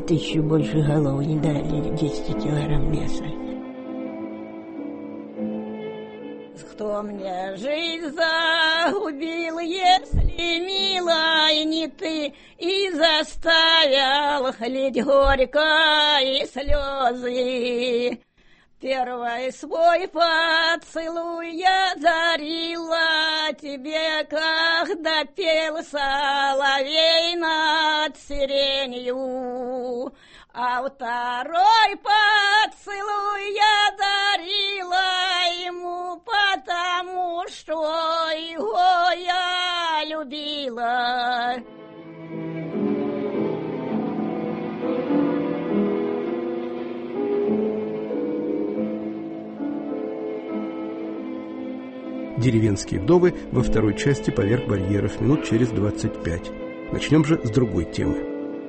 1000 больше голов не дали, 10 килограмм веса. Кто мне жизнь загубил, если, милая, не ты, и заставил лить горько и слезы? Первый свой поцелуй я дарила тебе, когда пел соловей над сиренью, а второй поцелуй я дарила ему, потому что его я любила. «Деревенские вдовы» во второй части «Поверх барьеров» минут через 25. Начнем же с другой темы.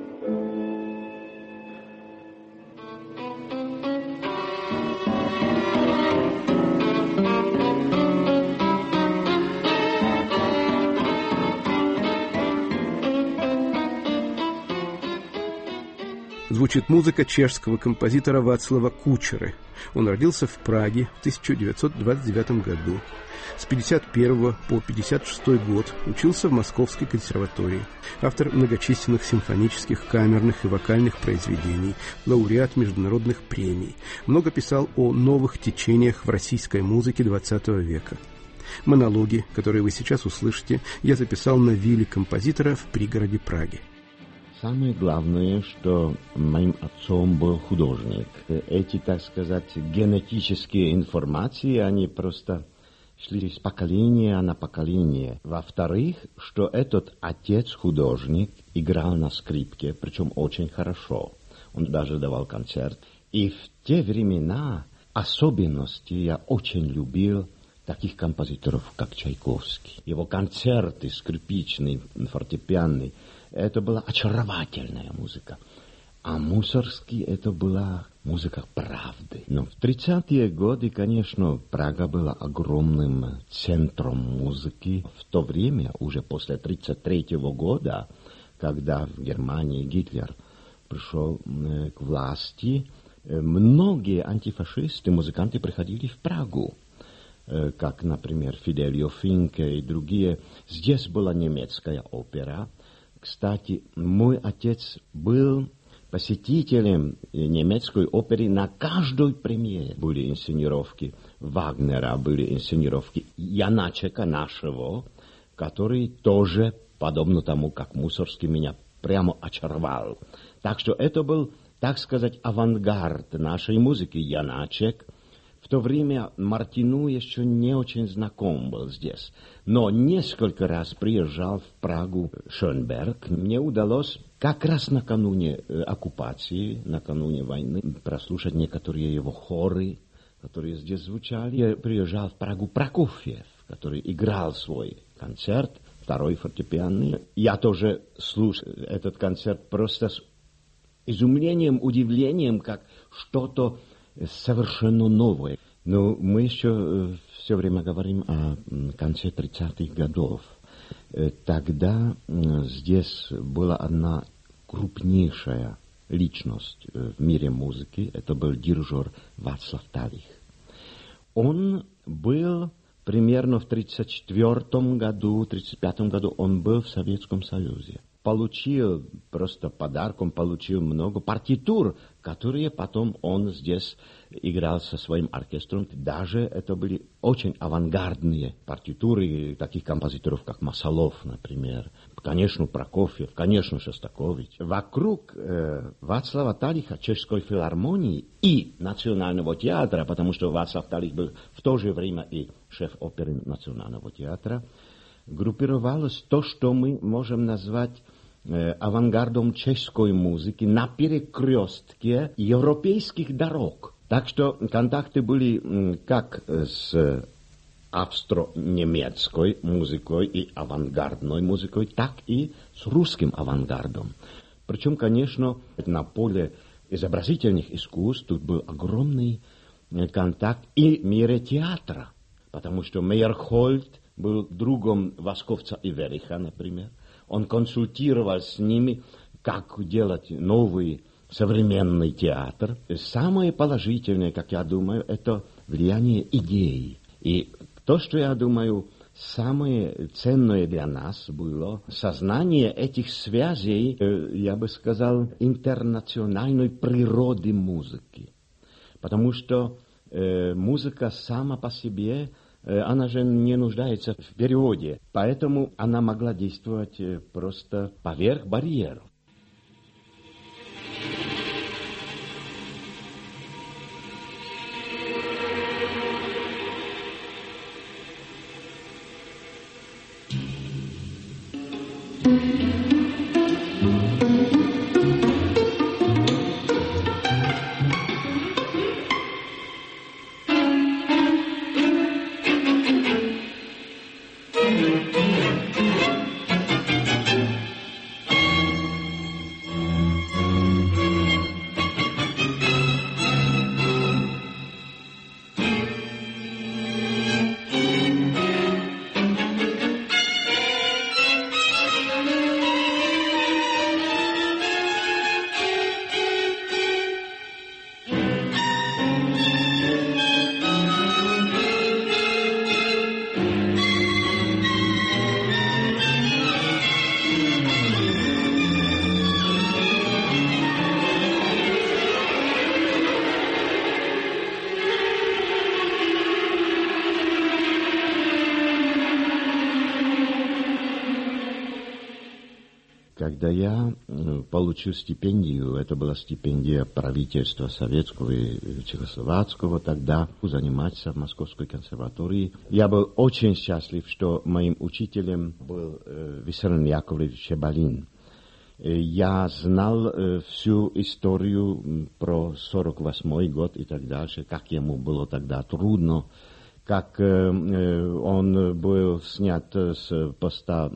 Звучит музыка чешского композитора Вацлава Кучеры. Он родился в Праге в 1929 году. С 1951 по 1956 год учился в Московской консерватории. Автор многочисленных симфонических, камерных и вокальных произведений, лауреат международных премий. Много писал о новых течениях в российской музыке XX века. Монологи, которые вы сейчас услышите, я записал на вилле композитора в пригороде Праги. Самое главное, что моим отцом был художник. Эти, так сказать, генетические информации, они просто шли из поколения на поколение. Во-вторых, что этот отец-художник играл на скрипке, причем очень хорошо. Он даже давал концерт. И в те времена особенности я очень любил таких композиторов, как Чайковский. Его концерты скрипичные, фортепианные, это была очаровательная музыка. А Мусоргский это была музыка правды. Но в 30-е годы, конечно, Прага была огромным центром музыки. В то время, уже после 1933 года, когда в Германии Гитлер пришел к власти, многие антифашисты, музыканты приходили в Прагу, как, например, Фиделио Финке и другие. Здесь была немецкая опера. Кстати, мой отец был посетителем немецкой оперы на каждой премьере. Были инсценировки Вагнера, были инсценировки Яначека нашего, который тоже, подобно тому, как Мусоргский, меня прямо очаровал. Так что это был, так сказать, авангард нашей музыки, Яначек. В то время Мартину еще не очень знаком был здесь, но несколько раз приезжал в Прагу Шönberg. Мне удалось как раз накануне оккупации, накануне войны, прослушать некоторые его хоры, которые здесь звучали. Я приезжал в Прагу Прокофьев, который играл свой концерт, второй фортепианный. Я тоже слушал этот концерт просто с изумлением, удивлением, как что-то совершенно новое. Но мы еще все время говорим о конце 30-х годов. Тогда здесь была одна крупнейшая личность в мире музыки. Это был дирижер Václav Tallich. Он был примерно в 1934 году, 1935 году, он был в Советском Союзе. Получил просто подарком, получил много партитур, которые потом он здесь играл со своим оркестром. Даже это были очень авангардные партитуры таких композиторов, как Масалов, например. Конечно, Прокофьев, конечно, Шостакович. Вокруг Václava Tallicha, Чешской филармонии и Национального театра, потому что Václav Tallich был в то же время и шеф оперы Национального театра, группировалось то, что мы можем назвать авангардом чешской музыки на перекрестке европейских дорог. Так что контакты были как с австро-немецкой музыкой и авангардной музыкой, так и с русским авангардом. Причем, конечно, на поле изобразительных искусств тут был огромный контакт и в мире театра, потому что Мейерхольд был другом Восковца и Вериха, например. Он консультировал с ними, как делать новые современный театр. Самое положительное, как я думаю, это влияние идей. И то, что я думаю, самое ценное для нас было сознание этих связей, я бы сказал, интернациональной природы музыки. Потому что музыка сама по себе, она же не нуждается в переводе. Поэтому она могла действовать просто поверх барьеров. Когда я получил стипендию, это была стипендия правительства советского и чехословацкого, тогда заниматься в Московской консерватории. Я был очень счастлив, что моим учителем был Виссарион Яковлевич Шебалин. Я знал всю историю про 48-й год и так дальше, как ему было тогда трудно, как он был снят с поста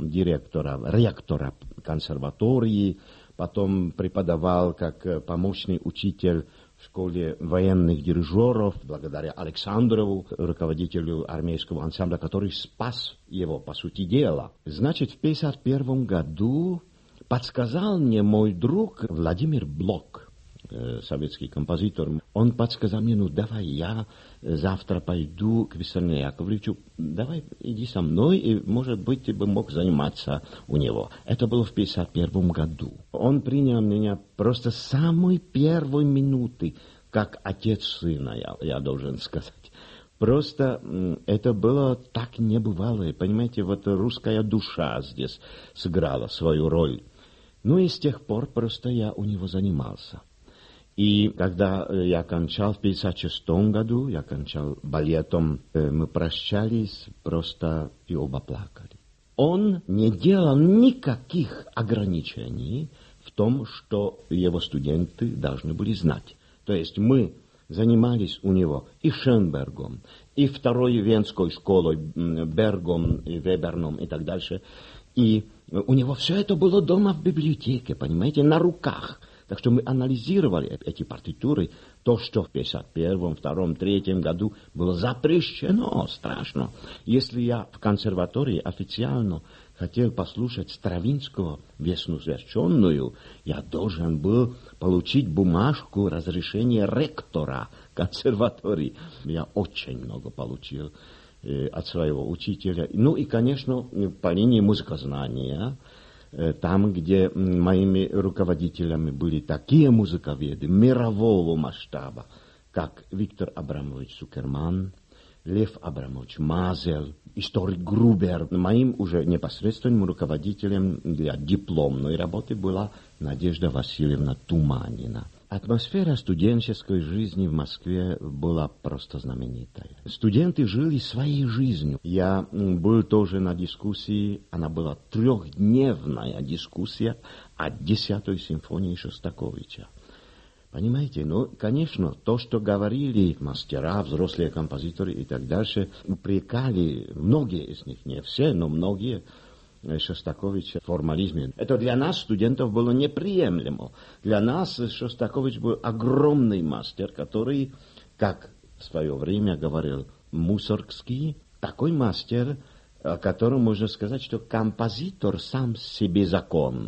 ректора консерватории, потом преподавал как помощный учитель в школе военных дирижеров, благодаря Александрову, руководителю армейского ансамбля, который спас его, по сути дела. Значит, в 1951 году подсказал мне мой друг Владимир Блок, советский композитор. Он подсказал мне, давай я завтра пойду к Виссариону Яковлевичу, давай иди со мной, и, может быть, ты бы мог заниматься у него. Это было в 1951 году. Он принял меня просто с самой первой минуты, как отец сына, я должен сказать. Просто это было так небывалое, понимаете, вот русская душа здесь сыграла свою роль. Ну и с тех пор просто я у него занимался. И когда я кончал в 1956 году, я кончал балетом, мы прощались просто и оба плакали. Он не делал никаких ограничений в том, что его студенты должны были знать. То есть мы занимались у него и Шенбергом, и второй Венской школой, Бергом, и Веберном и так дальше. И у него все это было дома в библиотеке, понимаете, на руках. Так что мы анализировали эти партитуры, то, что в 1951, 1952, 1953 году было запрещено, страшно. Если я в консерватории официально хотел послушать Стравинского «Весну сверченную», я должен был получить бумажку разрешения ректора консерватории. Я очень много получил от своего учителя. Ну и, конечно, по линии музыкознания, там, где моими руководителями были такие музыковеды мирового масштаба, как Виктор Абрамович Цукерман, Лев Абрамович Мазель, историк Грубер. Моим уже непосредственным руководителем для дипломной работы была Надежда Васильевна Туманина. Атмосфера студенческой жизни в Москве была просто знаменитая. Студенты жили своей жизнью. Я был тоже на дискуссии, она была трехдневная дискуссия о 10-й симфонии Шостаковича. Понимаете, конечно, то, что говорили мастера, взрослые композиторы и так дальше, упрекали, многие из них, не все, но многие, Шостаковича в формализме. Это для нас, студентов, было неприемлемо. Для нас Шостакович был огромный мастер, который, как в свое время говорил Мусоргский, такой мастер, о котором можно сказать, что композитор сам себе закон.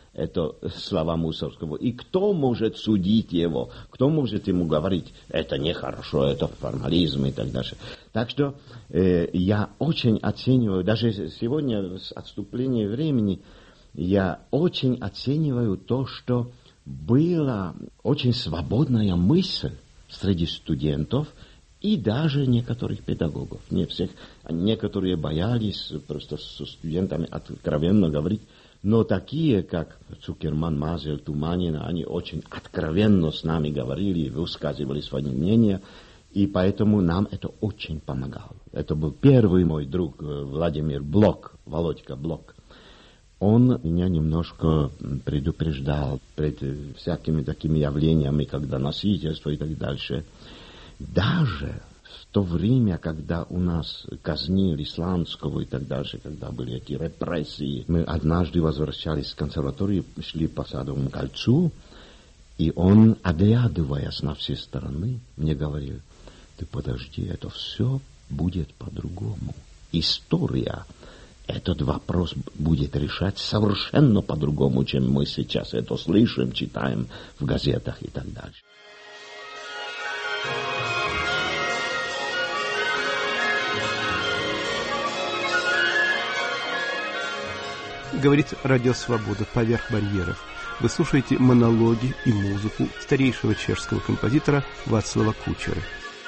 это слова Мусоргского. И кто может судить его? Кто может ему говорить, это нехорошо, это формализм и так дальше. Так что я очень оцениваю, даже сегодня с отступлением времени, я очень оцениваю то, что была очень свободная мысль среди студентов и даже некоторых педагогов. Не всех, некоторые боялись просто со студентами откровенно говорить, но такие, как Цукерман, Мазель, Туманин, они очень откровенно с нами говорили, высказывали свои мнения, и поэтому нам это очень помогало. Это был первый мой друг Владимир Блок, Володька Блок. Он меня немножко предупреждал пред всякими такими явлениями, когда носительство и так дальше. Даже в то время, когда у нас казнили Сланского и так дальше, когда были эти репрессии, мы однажды возвращались с консерватории, шли по Садовому кольцу, и он, оглядываясь на все стороны, мне говорил, ты подожди, это все будет по-другому. История этот вопрос будет решать совершенно по-другому, чем мы сейчас это слышим, читаем в газетах и так дальше. Говорит Радио Свобода «Поверх барьеров». Вы слушаете монологи и музыку старейшего чешского композитора Václava Kučery.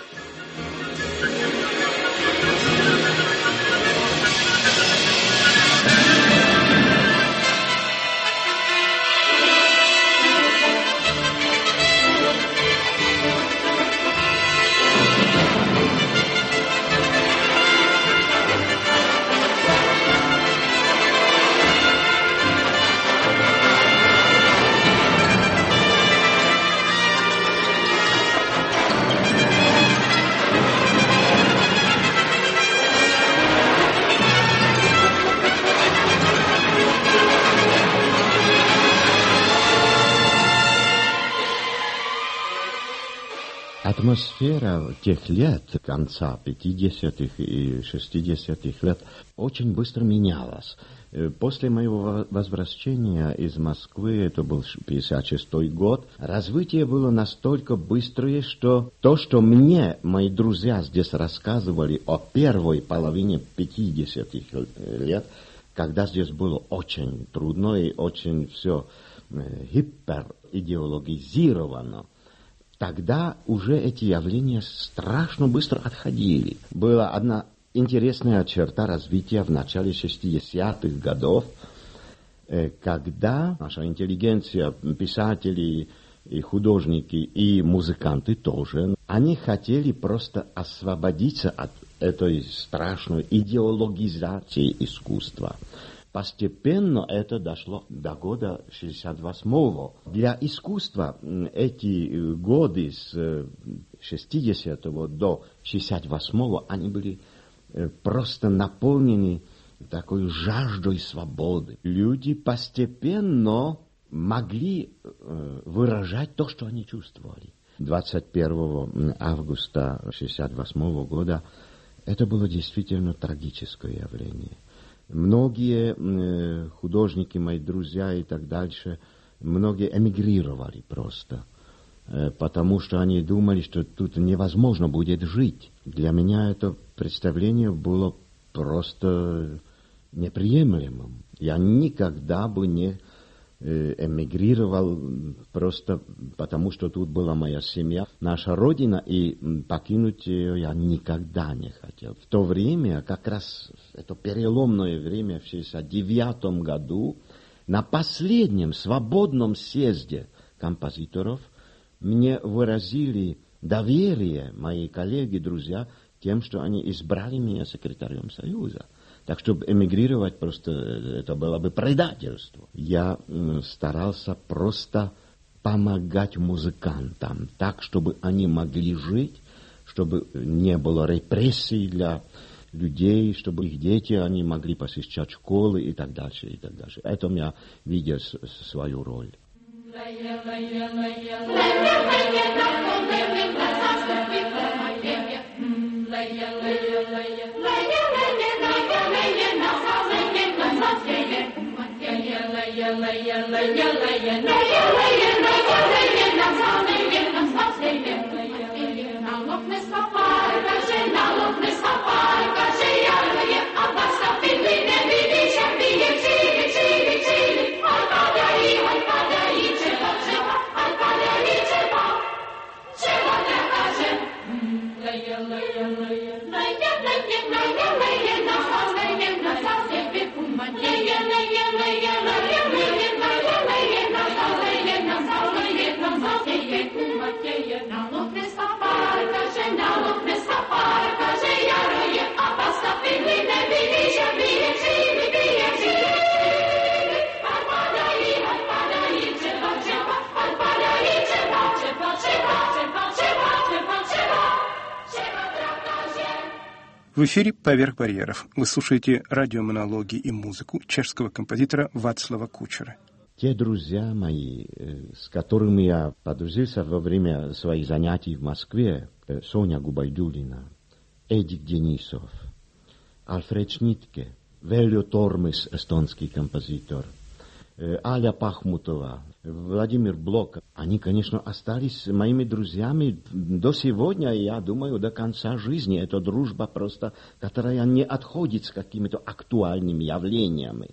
Атмосфера тех лет, конца 50-х и 60-х лет, очень быстро менялась. После моего возвращения из Москвы, это был 56-й год, развитие было настолько быстрое, что то, что мне мои друзья здесь рассказывали о первой половине 50-х лет, когда здесь было очень трудно и очень все гиперидеологизировано, тогда уже эти явления страшно быстро отходили. Была одна интересная черта развития в начале 60-х годов, когда наша интеллигенция, писатели, и художники, и музыканты тоже, они хотели просто освободиться от этой страшной идеологизации искусства. Постепенно это дошло до года 68-го. Для искусства эти годы с 60-го до 68-го, они были просто наполнены такой жаждой свободы. Люди постепенно могли выражать то, что они чувствовали. 21 августа 68 года это было действительно трагическое явление. Многие художники, мои друзья и так дальше, многие эмигрировали просто, потому что они думали, что тут невозможно будет жить. Для меня это представление было просто неприемлемым. Я никогда бы не эмигрировал просто потому, что тут была моя семья, наша родина, и покинуть ее я никогда не хотел. В то время, как раз это переломное время, в 1969 году, на последнем свободном съезде композиторов мне выразили доверие мои коллеги, друзья, тем, что они избрали меня секретарем Союза. Так что эмигрировать просто это было бы предательство. Я старался просто помогать музыкантам так, чтобы они могли жить, чтобы не было репрессий для людей, чтобы их дети они могли посещать школы и так дальше, и так дальше. Это я видел свою роль. В эфире «Поверх барьеров». Вы слушаете радиомонологи и музыку чешского композитора Václava Kučery. Те друзья мои, с которыми я подружился во время своих занятий в Москве, Соня Губайдулина, Эдик Денисов, Альфред Шнитке, Велио Тормис, эстонский композитор, Аля Пахмутова, Владимир Блок, они, конечно, остались моими друзьями до сегодня, и я думаю, до конца жизни. Это дружба просто, которая не отходит с какими-то актуальными явлениями.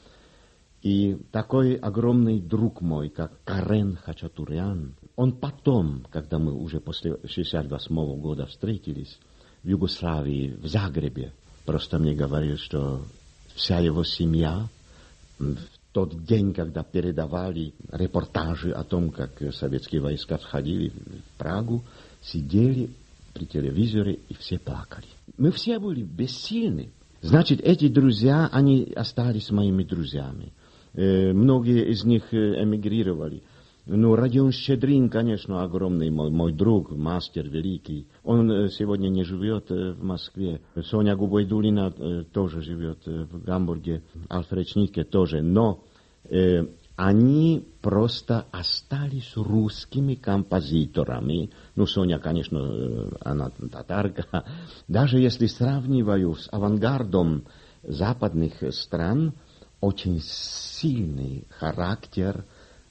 И такой огромный друг мой, как Карен Хачатурян, он потом, когда мы уже после 1968 года встретились в Югославии, в Загребе, просто мне говорил, что вся его семья в тот день, когда передавали репортажи о том, как советские войска входили в Прагу, сидели при телевизоре и все плакали. Мы все были бессильны. Значит, эти друзья, они остались моими друзьями. Многие из них эмигрировали. Ну, Родион Щедрин, конечно, огромный мой друг, мастер великий. Он сегодня не живет в Москве. Соня Губайдулина тоже живет в Гамбурге. Альфред Шнитке тоже. Но они просто остались русскими композиторами. Ну, Соня, конечно, она татарка. Даже если сравниваю с авангардом западных стран, очень сильный характер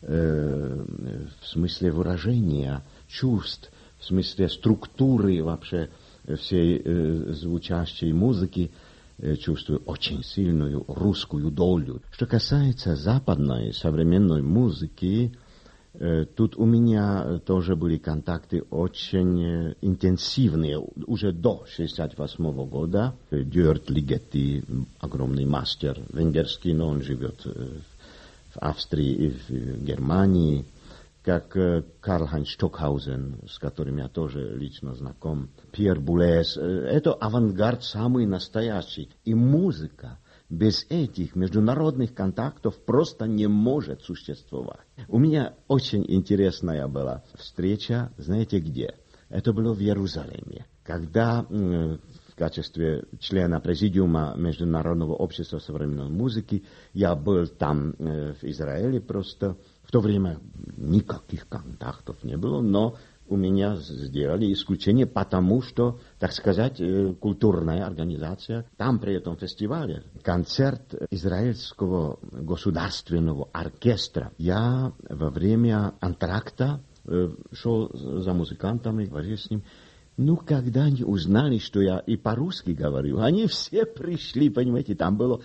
в смысле выражения чувств, в смысле структуры вообще всей звучащей музыки, чувствую очень сильную русскую долю. Что касается западной современной музыки, тут у меня тоже были контакты очень интенсивные. Уже до 1968 года György Ligeti, огромный мастер венгерский, но он живет в Австрии и в Германии, как Карл-Хайнц Стокхаузен, с которым я тоже лично знаком, Пьер Булес. Это авангард самый настоящий. И музыка без этих международных контактов просто не может существовать. У меня очень интересная была встреча, знаете где? Это было в Иерусалиме. Когда в качестве члена президиума Международного общества современной музыки я был там в Израиле просто. В то время никаких контактов не было, но у меня сделали исключение, потому что, так сказать, культурная организация, там при этом фестивале, концерт израильского государственного оркестра. Я во время антракта шел за музыкантами, говорил с ним. Ну, когда они узнали, что я и по-русски говорю, они все пришли, понимаете, там было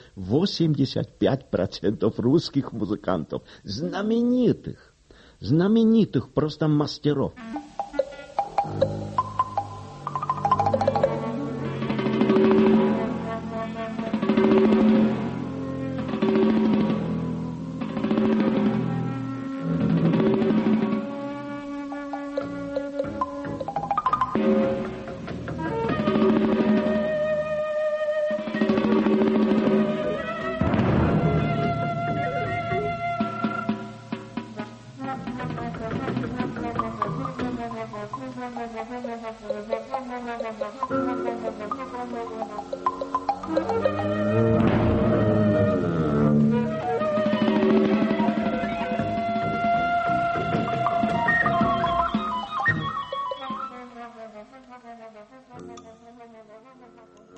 85% русских музыкантов, знаменитых просто мастеров.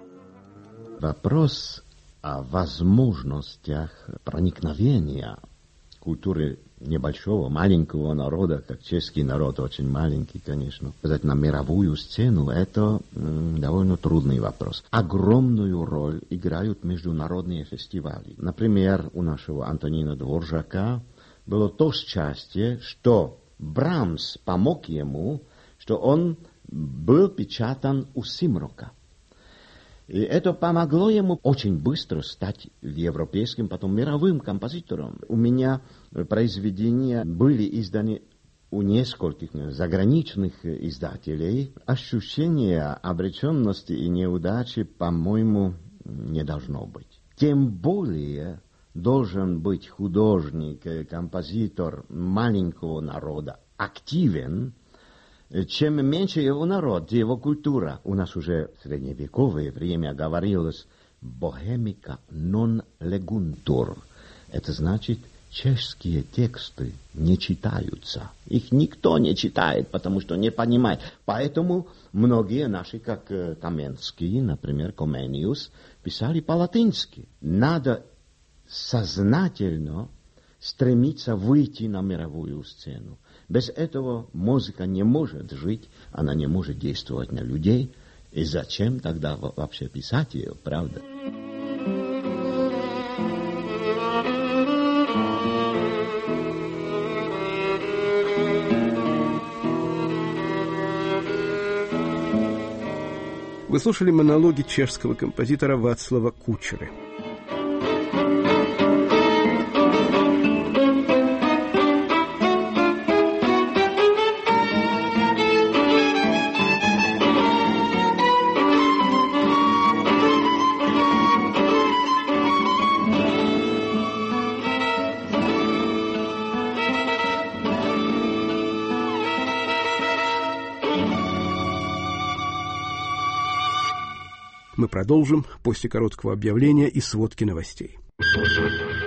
Вопрос о возможностях проникновения культуры небольшого, маленького народа, как чешский народ, очень маленький, конечно, сказать, на мировую сцену, это довольно трудный вопрос. Огромную роль играют международные фестивали. Например, у нашего Антонина Дворжака было то счастье, что Брамс помог ему, что он был печатан у Симрока. И это помогло ему очень быстро стать европейским, потом мировым композитором. У меня произведения были изданы у нескольких заграничных издателей. Ощущение обреченности и неудачи, по-моему, не должно быть. Тем более должен быть художник, композитор маленького народа активен. Чем меньше его народ, его культура. У нас уже в средневековое время говорилось «бохемика нон легунтур». Это значит, чешские тексты не читаются. Их никто не читает, потому что не понимает. Поэтому многие наши, как Каменский, например, Комениус, писали по-латински. Надо сознательно стремиться выйти на мировую сцену. Без этого музыка не может жить, она не может действовать на людей. И зачем тогда вообще писать ее, правда? Вы слушали монологи чешского композитора Václava Kučery. Мы продолжим после короткого объявления и сводки новостей.